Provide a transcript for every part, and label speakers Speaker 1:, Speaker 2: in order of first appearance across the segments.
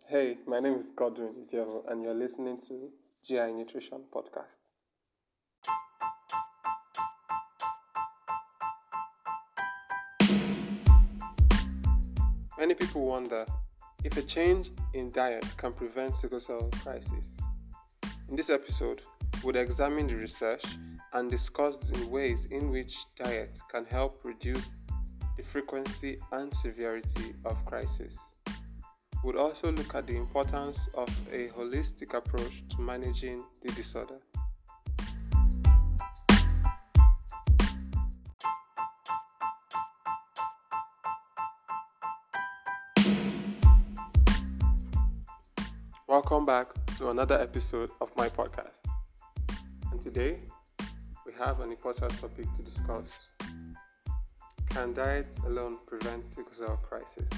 Speaker 1: Hey, my name is Godwin Ijevo, and you're listening to GI Nutrition Podcast. Many people wonder if a change in diet can prevent sickle cell crisis. In this episode, we'll examine the research and discuss the ways in which diet can help reduce the frequency and severity of crisis. We'll also look at the importance of a holistic approach to managing the disorder. Welcome back to another episode of my podcast. And today, we have an important topic to discuss. Can diet alone prevent sickle cell crisis?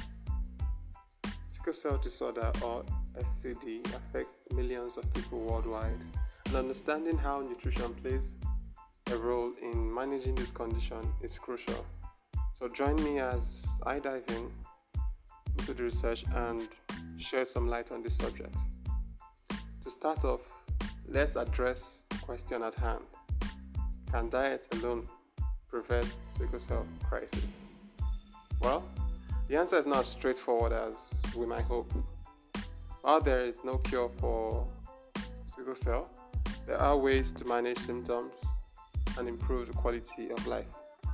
Speaker 1: Sickle cell disorder, or SCD, affects millions of people worldwide, and understanding how nutrition plays a role in managing this condition is crucial. So join me as I dive into the research and shed some light on this subject. To start off, let's address the question at hand. Can diet alone prevent sickle cell crisis? Well, the answer is not as straightforward as we might hope. While there is no cure for sickle cell, there are ways to manage symptoms and improve the quality of life.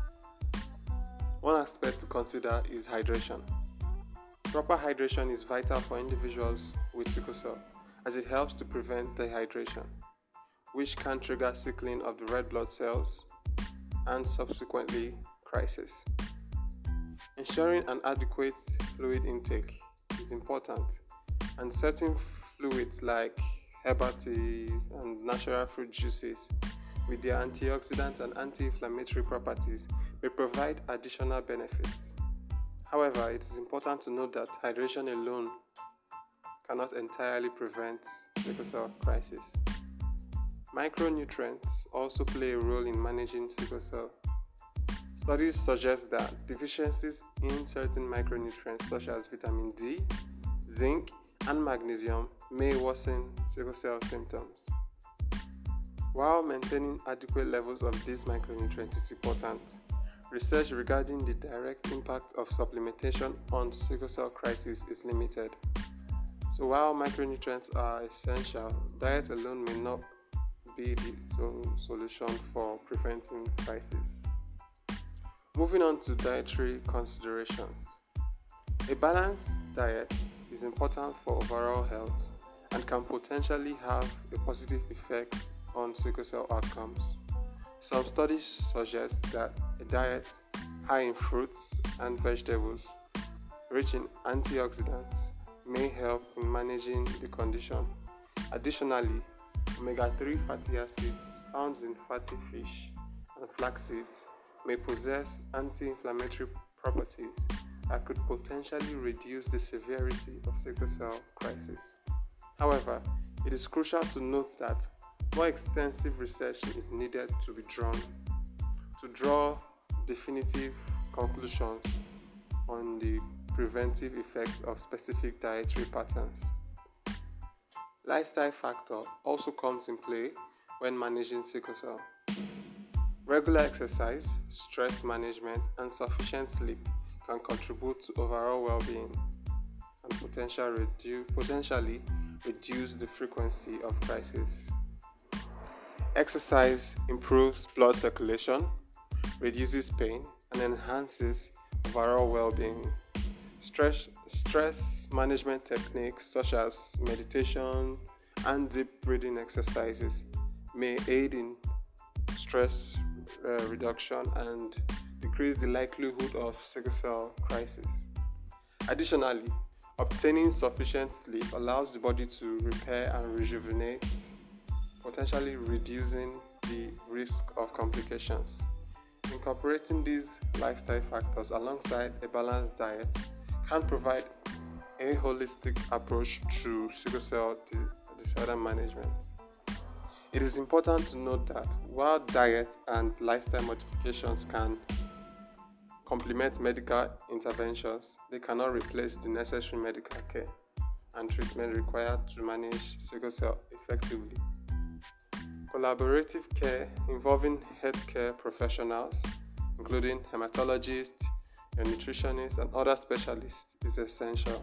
Speaker 1: One aspect to consider is hydration. Proper hydration is vital for individuals with sickle cell, as it helps to prevent dehydration, which can trigger sickling of the red blood cells and subsequently crisis. Ensuring an adequate fluid intake is important, and certain fluids like herbal teas and natural fruit juices with their antioxidant and anti-inflammatory properties may provide additional benefits. However, it is important to note that hydration alone cannot entirely prevent sickle cell crisis. Micronutrients also play a role in managing sickle cell. Studies suggest that deficiencies in certain micronutrients such as vitamin D, zinc, and magnesium may worsen sickle cell symptoms. While maintaining adequate levels of these micronutrients is important, research regarding the direct impact of supplementation on sickle cell crisis is limited. So while micronutrients are essential, diet alone may not be the solution for preventing crisis. Moving on to dietary considerations. A balanced diet is important for overall health and can potentially have a positive effect on sickle cell outcomes. Some studies suggest that a diet high in fruits and vegetables, rich in antioxidants, may help in managing the condition. Additionally, omega-3 fatty acids found in fatty fish and flax seeds may possess anti-inflammatory properties that could potentially reduce the severity of sickle cell crisis. However, it is crucial to note that more extensive research is needed to be drawn to draw definitive conclusions on the preventive effects of specific dietary patterns. Lifestyle factor also comes in play when managing sickle cell. Regular exercise, stress management, and sufficient sleep can contribute to overall well-being and potentially reduce the frequency of crisis. Exercise improves blood circulation, reduces pain, and enhances overall well-being. Stress management techniques such as meditation and deep breathing exercises may aid in stress reduction and decrease the likelihood of sickle cell crisis. Additionally, obtaining sufficient sleep allows the body to repair and rejuvenate, potentially reducing the risk of complications. Incorporating these lifestyle factors alongside a balanced diet can provide a holistic approach to sickle cell disorder management. It is important to note that while diet and lifestyle modifications can complement medical interventions, they cannot replace the necessary medical care. and treatment required to manage sickle cell effectively. Collaborative care involving healthcare professionals, including hematologists, nutritionists, and other specialists, is essential.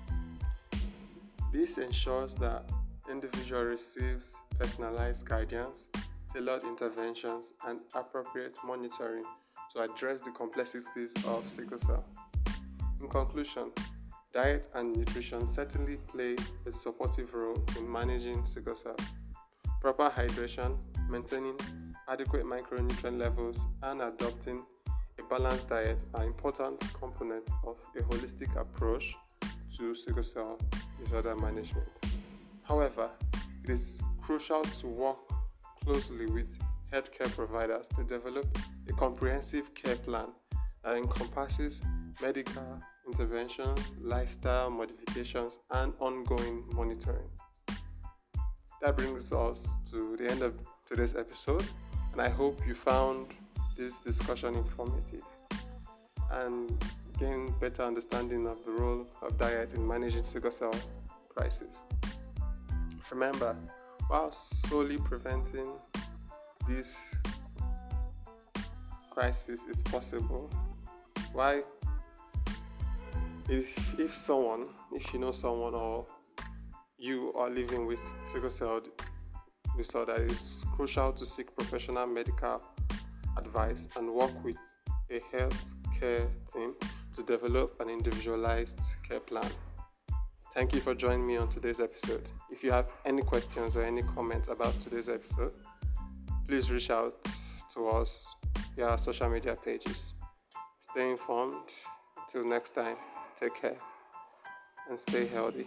Speaker 1: This ensures that individual receives personalized guidance, tailored interventions, and appropriate monitoring to address the complexities of sickle cell. In conclusion, diet and nutrition certainly play a supportive role in managing sickle cell. Proper hydration, maintaining adequate micronutrient levels, and adopting a balanced diet are important components of a holistic approach to sickle cell disorder management. However, it is crucial to work closely with healthcare providers to develop a comprehensive care plan that encompasses medical interventions, lifestyle modifications, and ongoing monitoring. That brings us to the end of today's episode, and I hope you found this discussion informative and gain better understanding of the role of diet in managing sickle cell crisis. Remember, while solely preventing this crisis is possible, if you know someone or you are living with sickle cell disorder, it is crucial to seek professional medical advice and work with a health care team to develop an individualized care plan. Thank you for joining me on today's episode. If you have any questions or any comments about today's episode, please reach out to us via our social media pages. Stay informed. Until next time, take care and stay healthy.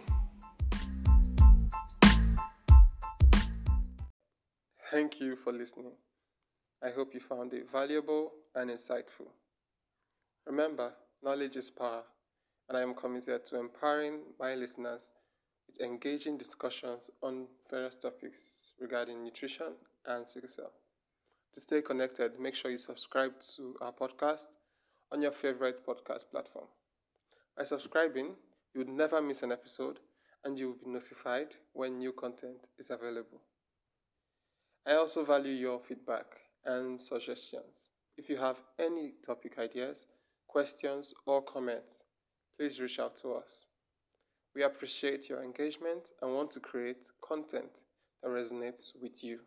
Speaker 1: Thank you for listening. I hope you found it valuable and insightful. Remember, knowledge is power, and I am committed to empowering my listeners with engaging discussions on various topics regarding nutrition and sickle cell. To stay connected, make sure you subscribe to our podcast on your favorite podcast platform. By subscribing, you would never miss an episode, and you will be notified when new content is available. I also value your feedback and suggestions. If you have any topic ideas, questions, or comments, please reach out to us. We appreciate your engagement and want to create content that resonates with you.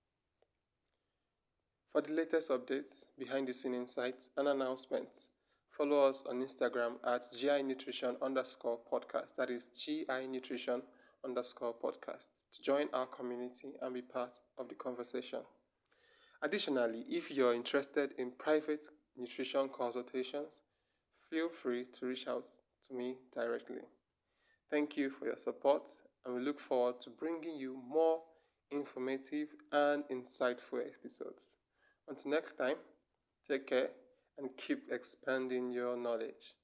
Speaker 1: For the latest updates, behind-the-scene insights, and announcements, follow us on Instagram at GINutrition_podcast. That is GINutrition_podcast to join our community and be part of the conversation. Additionally, if you're interested in private nutrition consultations, feel free to reach out to me directly. Thank you for your support, and we look forward to bringing you more informative and insightful episodes. Until next time, take care and keep expanding your knowledge.